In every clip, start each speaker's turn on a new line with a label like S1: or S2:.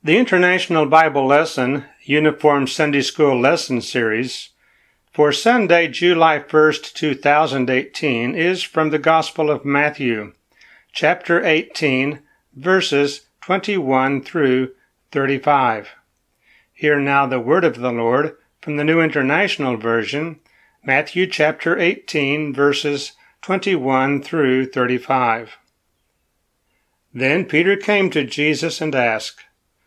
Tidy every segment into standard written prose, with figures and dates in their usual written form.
S1: The International Bible Lesson Uniform Sunday School Lesson Series for Sunday, July 1st, 2018 is from the Gospel of Matthew, chapter 18, verses 21 through 35. Hear now the word of the Lord from the New International Version, Matthew chapter 18, verses 21 through 35. Then Peter came to Jesus and asked,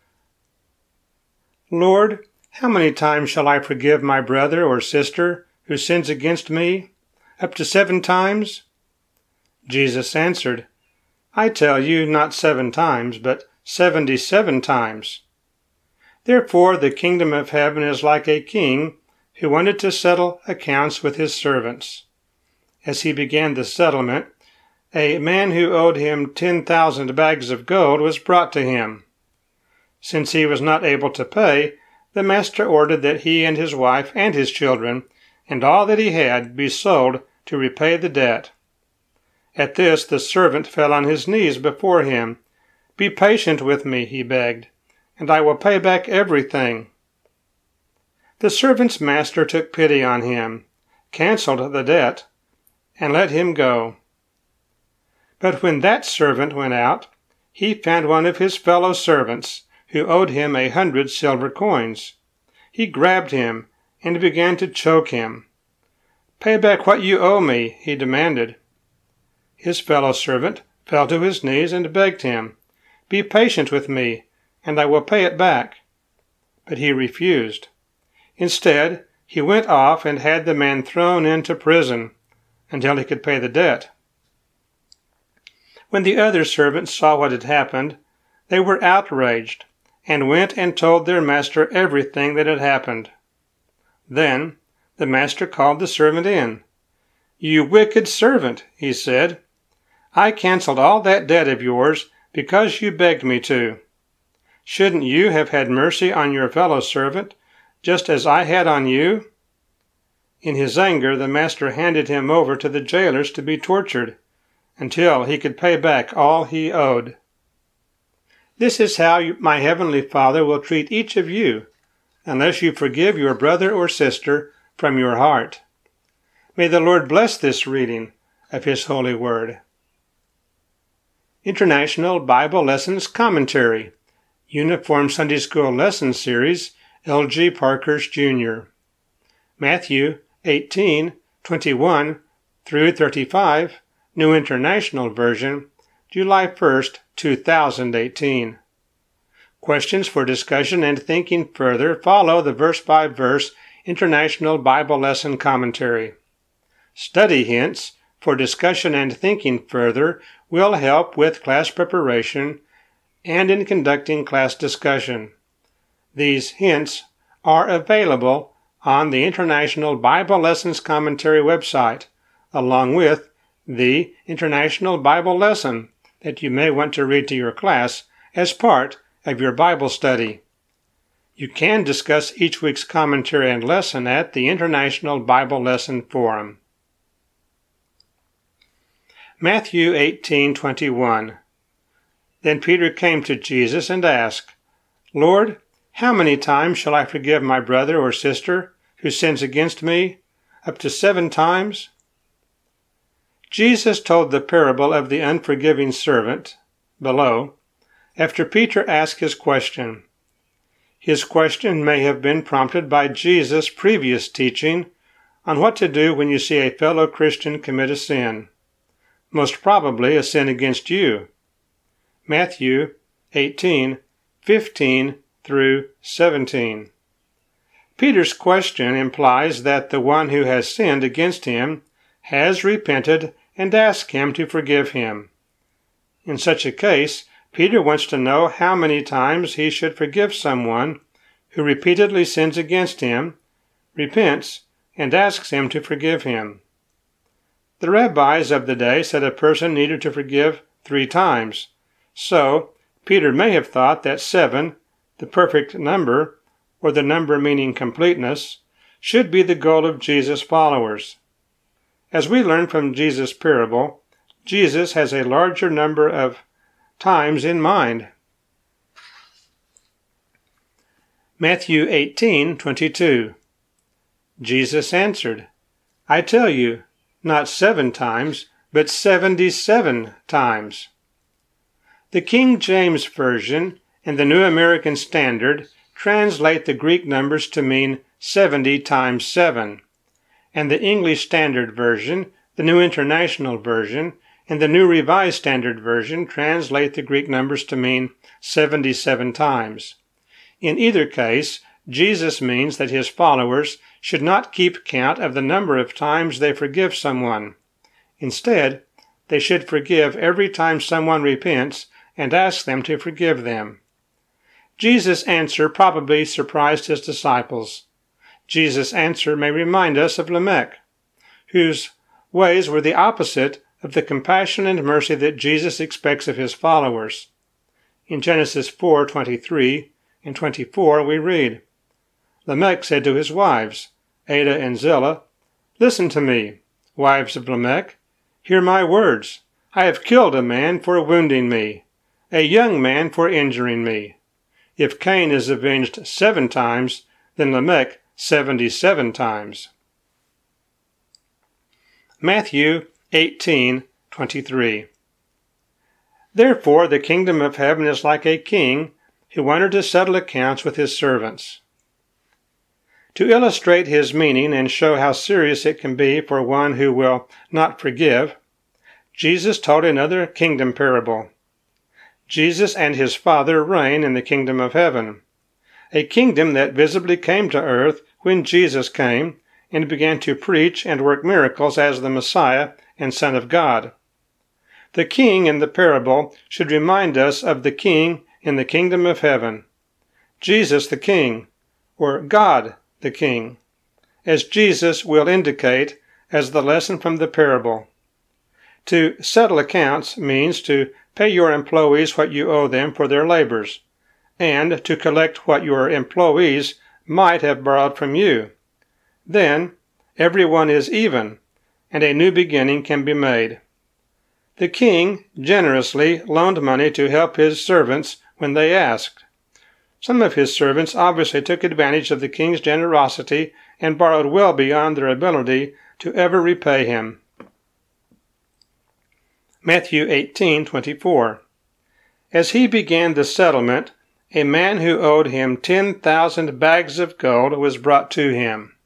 S1: "Lord, how many times shall I forgive my brother or sister who sins against me? Up to 7 times?" Jesus answered, "I tell you, not 7 times, but 77 times. Therefore the kingdom of heaven is like a king who wanted to settle accounts with his servants. As he began the settlement, a man who owed him 10,000 bags of gold was brought to him. Since he was not able to pay, the master ordered that he and his wife and his children and all that he had be sold to repay the debt. At this the servant fell on his knees before him. 'Be patient with me,' he begged, 'and I will pay back everything.' The servant's master took pity on him, canceled the debt, and let him go. But when that servant went out, he found one of his fellow servants who owed him 100 silver coins. He grabbed him and began to choke him. 'Pay back what you owe me,' he demanded. His fellow servant fell to his knees and begged him, 'Be patient with me, and I will pay it back.' But he refused. Instead, he went off and had the man thrown into prison until he could pay the debt. When the other servants saw what had happened, they were outraged and went and told their master everything that had happened. Then the master called the servant in. 'You wicked servant,' he said, 'I canceled all that debt of yours because you begged me to. Shouldn't you have had mercy on your fellow servant, just as I had on you?' In his anger, the master handed him over to the jailers to be tortured until he could pay back all he owed. This is how my heavenly Father will treat each of you unless you forgive your brother or sister from your heart." May the Lord bless this reading of His holy word. International Bible Lessons Commentary, Uniform Sunday School Lesson Series, L.G. Parkhurst, Jr. Matthew 18:21 through 35, New International Version, July 1st, 2018. Questions for discussion and thinking further follow the verse-by-verse International Bible Lesson Commentary. Study hints for discussion and thinking further will help with class preparation and in conducting class discussion. These hints are available on the International Bible Lessons Commentary website, along with the International Bible Lesson that you may want to read to your class as part of your Bible study. You can discuss each week's commentary and lesson at the International Bible Lesson Forum. Matthew 18:21. Then Peter came to Jesus and asked, "Lord, how many times shall I forgive my brother or sister who sins against me? Up to 7 times?" Jesus told the parable of the unforgiving servant, below, after Peter asked his question. His question may have been prompted by Jesus' previous teaching on what to do when you see a fellow Christian commit a sin, most probably a sin against you. Matthew 18:15 through 17. Peter's question implies that the one who has sinned against him has repented and asked him to forgive him. In such a case, Peter wants to know how many times he should forgive someone who repeatedly sins against him, repents, and asks him to forgive him. The rabbis of the day said a person needed to forgive 3 times, so Peter may have thought that 7, the perfect number, or the number meaning completeness, should be the goal of Jesus' followers. As we learn from Jesus' parable, Jesus has a larger number of times in mind. Matthew 18:22. Jesus answered, I tell you, not 7 times, but 77 times. The King James Version and the New American Standard translate the Greek numbers to mean 70 times 7, and the English Standard Version, the New International Version, and the New Revised Standard Version translate the Greek numbers to mean 77 times. In either case, Jesus means that his followers should not keep count of the number of times they forgive someone. Instead, they should forgive every time someone repents and ask them to forgive them. Jesus' answer probably surprised his disciples. Jesus' answer may remind us of Lamech, whose ways were the opposite of the compassion and mercy that Jesus expects of his followers. In Genesis 4:23 and 24 we read, Lamech said to his wives, Adah and Zillah, Listen to me, wives of Lamech, hear my words. I have killed a man for wounding me, a young man for injuring me. If Cain is avenged 7 times, then Lamech 77 times. Matthew 18:23. Therefore the kingdom of heaven is like a king who wanted to settle accounts with his servants. To illustrate his meaning and show how serious it can be for one who will not forgive, Jesus told another kingdom parable. Jesus and his Father reign in the kingdom of heaven, a kingdom that visibly came to earth when Jesus came and began to preach and work miracles as the Messiah and Son of God. The king in the parable should remind us of the king in the kingdom of heaven, Jesus the King, or God the King, as Jesus will indicate as the lesson from the parable. To settle accounts means to pay your employees what you owe them for their labors, and to collect what your employees might have borrowed from you. Then everyone is even, and a new beginning can be made. The king generously loaned money to help his servants when they asked. Some of his servants obviously took advantage of the king's generosity and borrowed well beyond their ability to ever repay him. Matthew 18:24. As he began the settlement, a man who owed him 10,000 bags of gold was brought to him.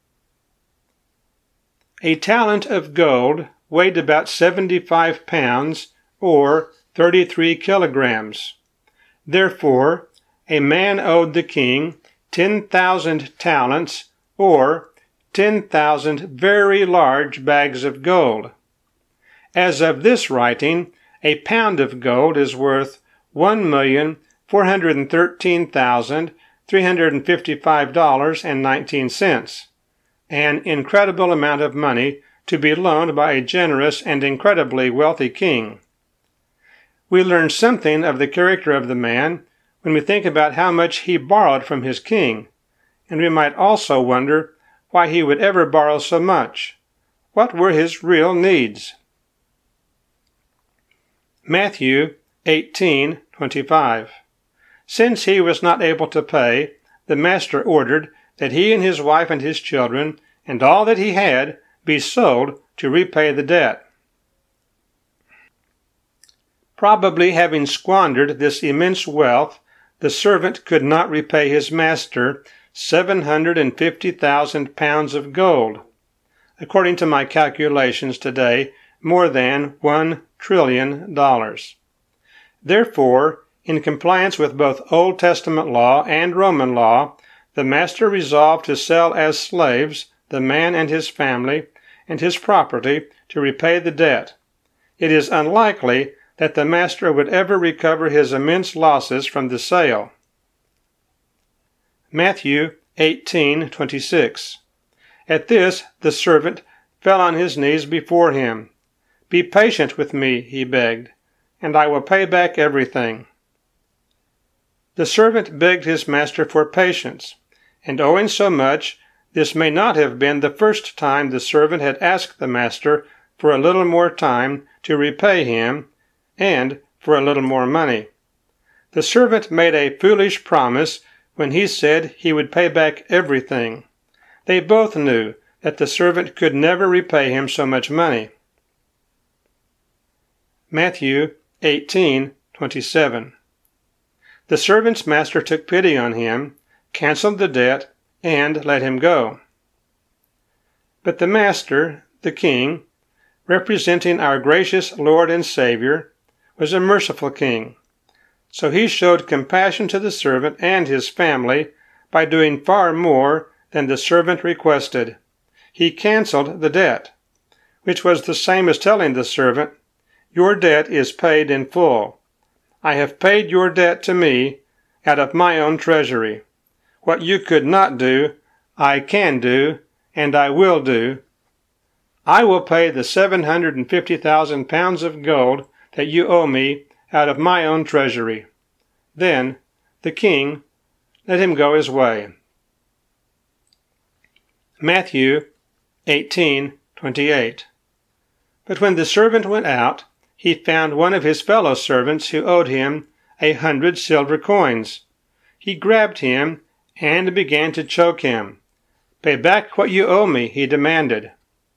S1: A talent of gold weighed about 75 pounds, or 33 kilograms. Therefore, a man owed the king 10,000 talents, or 10,000 very large bags of gold. As of this writing, a pound of gold is worth $1,413,355.19, an incredible amount of money to be loaned by a generous and incredibly wealthy king. We learn something of the character of the man when we think about how much he borrowed from his king, and we might also wonder why he would ever borrow so much. What were his real needs? Matthew 18:25. Since he was not able to pay, the master ordered that he and his wife and his children and all that he had be sold to repay the debt. Probably having squandered this immense wealth, the servant could not repay his master 750,000 pounds of gold. According to my calculations today, more than $1 trillion. Therefore, in compliance with both Old Testament law and Roman law, the master resolved to sell as slaves the man and his family and his property to repay the debt. It is unlikely that the master would ever recover his immense losses from the sale. Matthew 18:26. At this, the servant fell on his knees before him. "Be patient with me," he begged, "and I will pay back everything." The servant begged his master for patience, and owing so much, this may not have been the first time the servant had asked the master for a little more time to repay him, and for a little more money. The servant made a foolish promise when he said he would pay back everything. They both knew that the servant could never repay him so much money. Matthew 18:27. The servant's master took pity on him, canceled the debt, and let him go. But the master, the king, representing our gracious Lord and Savior, was a merciful king. So he showed compassion to the servant and his family by doing far more than the servant requested. He canceled the debt, which was the same as telling the servant, "Your debt is paid in full. I have paid your debt to me out of my own treasury. What you could not do, I can do, and I will do. I will pay the 750,000 pounds of gold that you owe me out of my own treasury." Then the king let him go his way. Matthew 18:28. But when the servant went out, he found one of his fellow servants who owed him 100 silver coins. He grabbed him and began to choke him. "Pay back what you owe me," he demanded.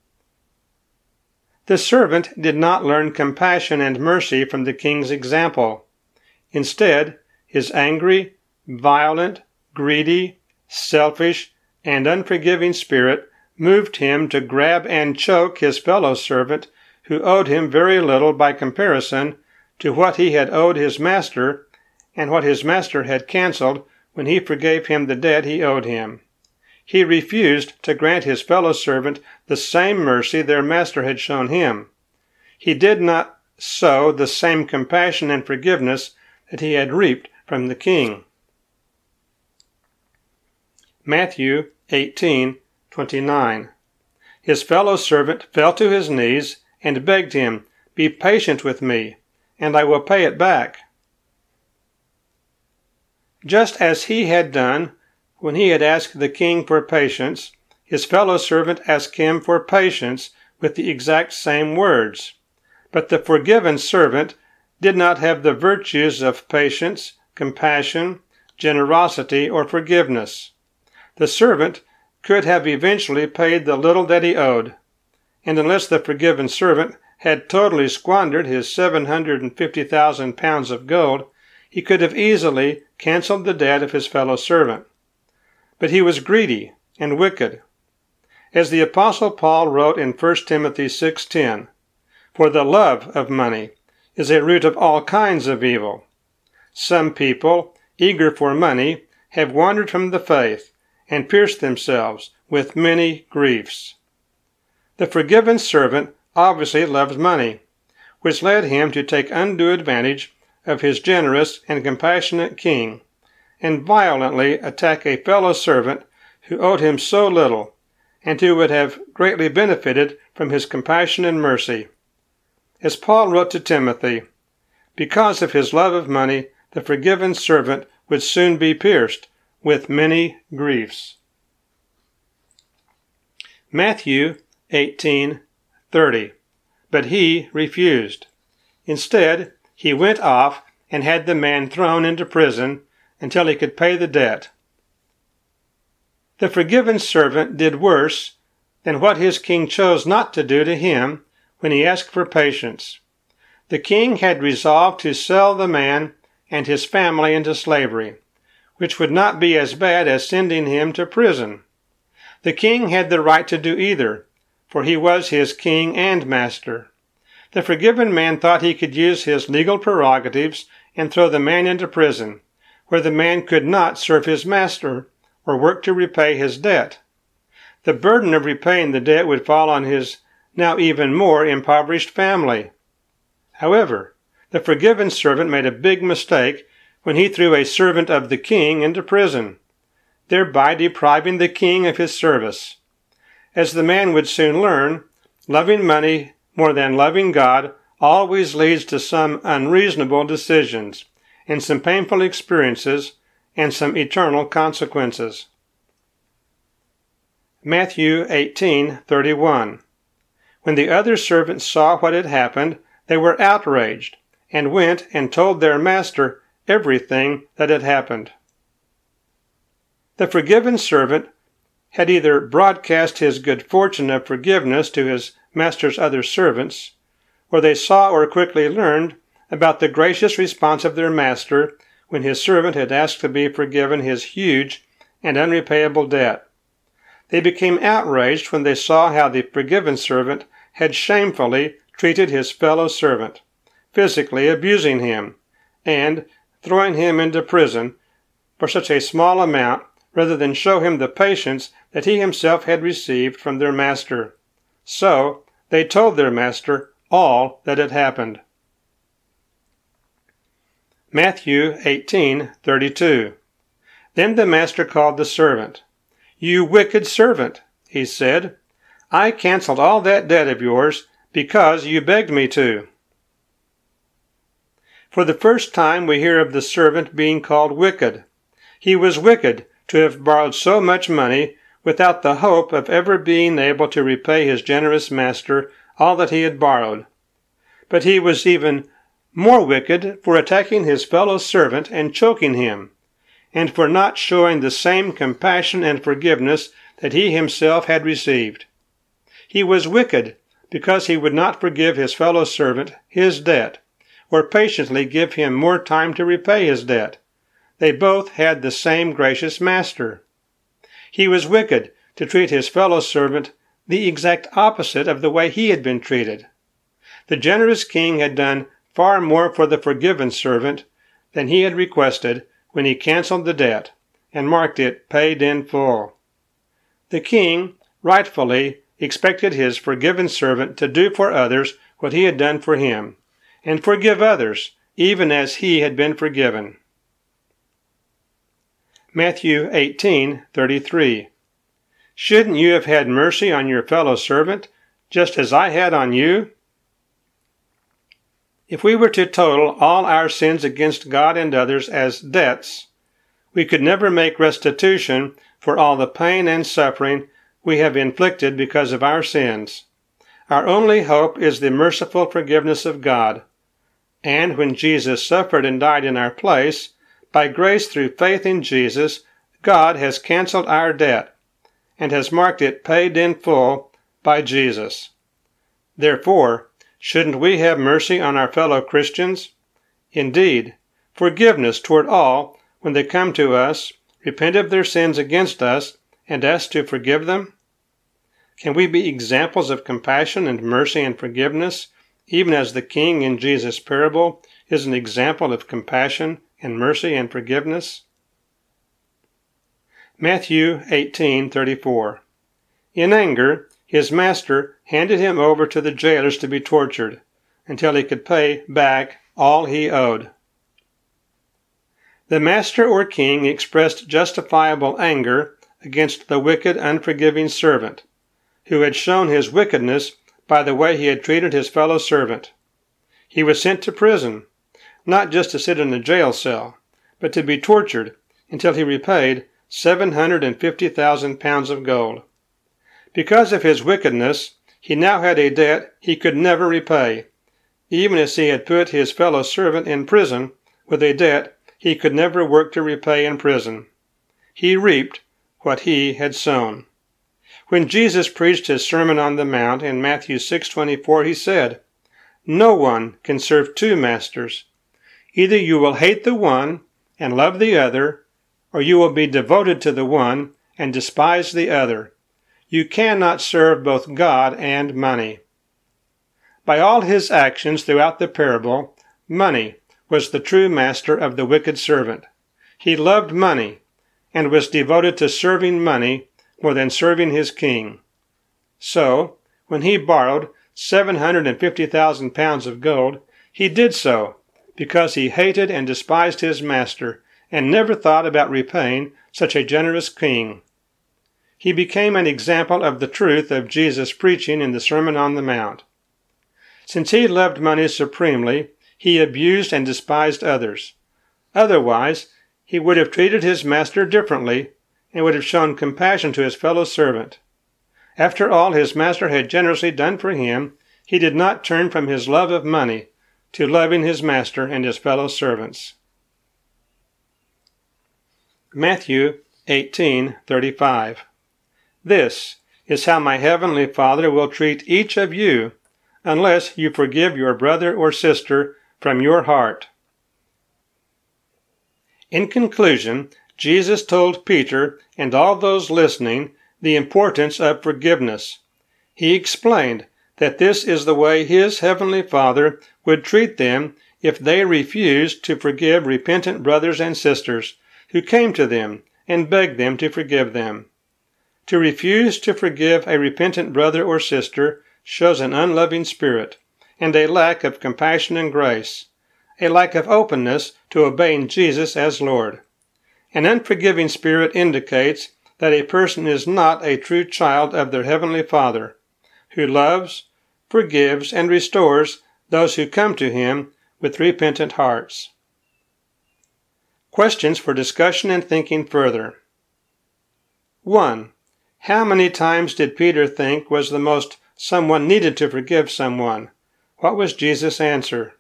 S1: The servant did not learn compassion and mercy from the king's example. Instead, his angry, violent, greedy, selfish, and unforgiving spirit moved him to grab and choke his fellow servant who owed him very little by comparison to what he had owed his master and what his master had canceled when he forgave him the debt he owed him. He refused to grant his fellow servant the same mercy their master had shown him. He did not sow the same compassion and forgiveness that he had reaped from the king. Matthew 18:29. His fellow servant fell to his knees and begged him, "Be patient with me, and I will pay it back." Just as he had done when he had asked the king for patience, his fellow servant asked him for patience with the exact same words. But the forgiven servant did not have the virtues of patience, compassion, generosity, or forgiveness. The servant could have eventually paid the little that he owed, and unless the forgiven servant had totally squandered his 750,000 pounds of gold, he could have easily canceled the debt of his fellow servant. But he was greedy and wicked. As the Apostle Paul wrote in 1 Timothy 6:10, "For the love of money is a root of all kinds of evil." Some people, eager for money, have wandered from the faith and pierced themselves with many griefs. The forgiven servant obviously loves money, which led him to take undue advantage of his generous and compassionate king, and violently attack a fellow servant who owed him so little, and who would have greatly benefited from his compassion and mercy. As Paul wrote to Timothy, because of his love of money, the forgiven servant would soon be pierced with many griefs. Matthew 18:30. But he refused. Instead, he went off and had the man thrown into prison until he could pay the debt. The forgiven servant did worse than what his king chose not to do to him when he asked for patience. The king had resolved to sell the man and his family into slavery, which would not be as bad as sending him to prison. The king had the right to do either, for he was his king and master. The forgiven man thought he could use his legal prerogatives and throw the man into prison, where the man could not serve his master or work to repay his debt. The burden of repaying the debt would fall on his now even more impoverished family. However, the forgiven servant made a big mistake when he threw a servant of the king into prison, thereby depriving the king of his service. As the man would soon learn, loving money more than loving God always leads to some unreasonable decisions, and some painful experiences, and some eternal consequences. Matthew 18:31. When the other servants saw what had happened, they were outraged, and went and told their master everything that had happened. The forgiven servant had either broadcast his good fortune of forgiveness to his master's other servants, or they saw or quickly learned about the gracious response of their master when his servant had asked to be forgiven his huge and unrepayable debt. They became outraged when they saw how the forgiven servant had shamefully treated his fellow servant, physically abusing him, and throwing him into prison for such a small amount rather than show him the patience that he himself had received from their master. So they told their master all that had happened. Matthew 18:32. Then the master called the servant. "You wicked servant," he said, "I canceled all that debt of yours because you begged me to." For the first time we hear of the servant being called wicked. He was wicked to have borrowed so much money without the hope of ever being able to repay his generous master all that he had borrowed. But he was even more wicked for attacking his fellow servant and choking him, and for not showing the same compassion and forgiveness that he himself had received. He was wicked because he would not forgive his fellow servant his debt, or patiently give him more time to repay his debt. They both had the same gracious master. He was wicked to treat his fellow servant the exact opposite of the way he had been treated. The generous king had done far more for the forgiven servant than he had requested when he canceled the debt and marked it paid in full. The king rightfully expected his forgiven servant to do for others what he had done for him, and forgive others even as he had been forgiven. Matthew 18:33. Shouldn't you have had mercy on your fellow servant, just as I had on you? If we were to total all our sins against God and others as debts, we could never make restitution for all the pain and suffering we have inflicted because of our sins. Our only hope is the merciful forgiveness of God. And when Jesus suffered and died in our place, by grace through faith in Jesus, God has canceled our debt and has marked it paid in full by Jesus. Therefore, shouldn't we have mercy on our fellow Christians? Indeed, forgiveness toward all when they come to us, repent of their sins against us, and ask to forgive them? Can we be examples of compassion and mercy and forgiveness, even as the king in Jesus' parable is an example of compassion and mercy and forgiveness? Matthew 18:34. In anger, his master handed him over to the jailers to be tortured until he could pay back all he owed. The master or king expressed justifiable anger against the wicked, unforgiving servant, who had shown his wickedness by the way he had treated his fellow servant. He was sent to prison, not just to sit in a jail cell, but to be tortured until he repaid 750,000 pounds of gold. Because of his wickedness, he now had a debt he could never repay, even as he had put his fellow servant in prison with a debt he could never work to repay in prison. He reaped what he had sown. When Jesus preached his Sermon on the Mount in Matthew 6:24, he said, "No one can serve two masters. Either you will hate the one and love the other, or you will be devoted to the one and despise the other. You cannot serve both God and money." By all his actions throughout the parable, money was the true master of the wicked servant. He loved money and was devoted to serving money more than serving his king. So, when he borrowed 750,000 pounds of gold, he did so because he hated and despised his master and never thought about repaying such a generous king. He became an example of the truth of Jesus' preaching in the Sermon on the Mount. Since he loved money supremely, he abused and despised others. Otherwise, he would have treated his master differently and would have shown compassion to his fellow servant. After all his master had generously done for him, he did not turn from his love of money to loving his master and his fellow servants. Matthew 18:35. This is how my heavenly Father will treat each of you unless you forgive your brother or sister from your heart. In conclusion, Jesus told Peter and all those listening the importance of forgiveness. He explained that this is the way his heavenly Father would treat them if they refused to forgive repentant brothers and sisters who came to them and begged them to forgive them. To refuse to forgive a repentant brother or sister shows an unloving spirit and a lack of compassion and grace, a lack of openness to obeying Jesus as Lord. An unforgiving spirit indicates that a person is not a true child of their heavenly Father, who loves, forgives, and restores those who come to him with repentant hearts. Questions for discussion and thinking further. 1. How many times did Peter think was the most someone needed to forgive someone? What was Jesus' answer?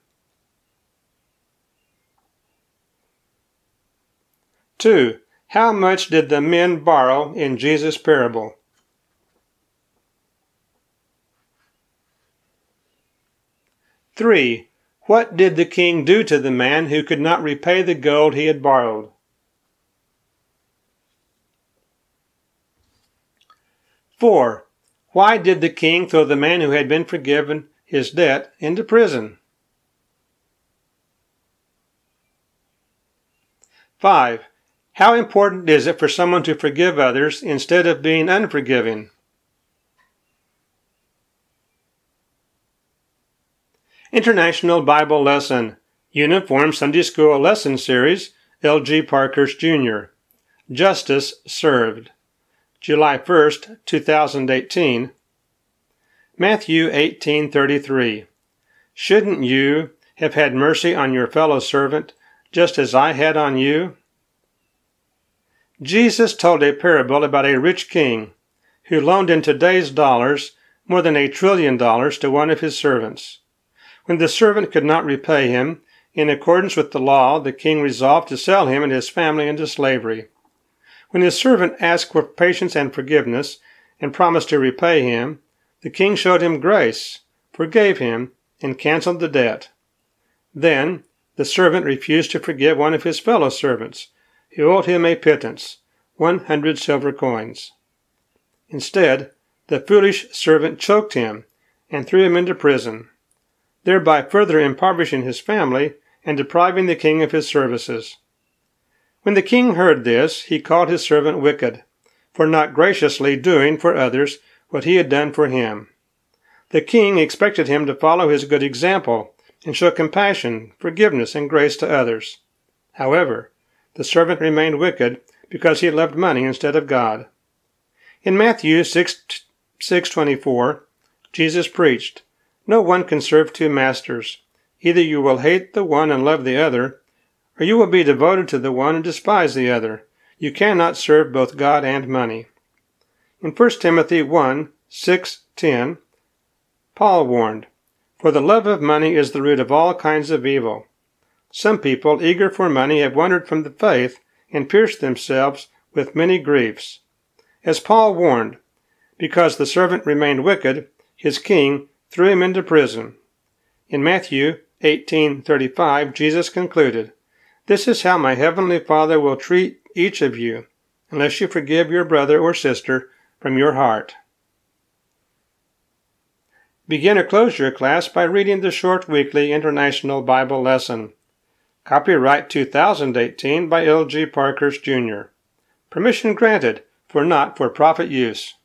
S1: 2. How much did the men borrow in Jesus' parable? 3. What did the king do to the man who could not repay the gold he had borrowed? 4. Why did the king throw the man who had been forgiven his debt into prison? 5. How important is it for someone to forgive others instead of being unforgiving? International Bible Lesson, Uniform Sunday School Lesson Series, L.G. Parkhurst, Jr. Justice Served. July 1st, 2018. Matthew 18:33. Shouldn't you have had mercy on your fellow servant, just as I had on you? Jesus told a parable about a rich king who loaned in today's dollars more than $1 trillion to one of his servants. When the servant could not repay him, in accordance with the law, the king resolved to sell him and his family into slavery. When his servant asked for patience and forgiveness and promised to repay him, the king showed him grace, forgave him, and canceled the debt. Then the servant refused to forgive one of his fellow servants, who owed him a pittance, 100 silver coins. Instead, the foolish servant choked him and threw him into prison, thereby further impoverishing his family and depriving the king of his services. When the king heard this, he called his servant wicked, for not graciously doing for others what he had done for him. The king expected him to follow his good example and show compassion, forgiveness, and grace to others. However, the servant remained wicked because he loved money instead of God. In Matthew 6:24, Jesus preached, "No one can serve two masters. Either you will hate the one and love the other, or you will be devoted to the one and despise the other. You cannot serve both God and money." In 1 Timothy 1:6-10, Paul warned, "For the love of money is the root of all kinds of evil. Some people, eager for money, have wandered from the faith and pierced themselves with many griefs." As Paul warned, because the servant remained wicked, his king threw him into prison. In Matthew 18:35, Jesus concluded, "This is how my heavenly Father will treat each of you, unless you forgive your brother or sister from your heart." Begin or close your class by reading the short weekly International Bible Lesson. Copyright 2018 by L.G. Parkhurst, Jr. Permission granted for not-for-profit use.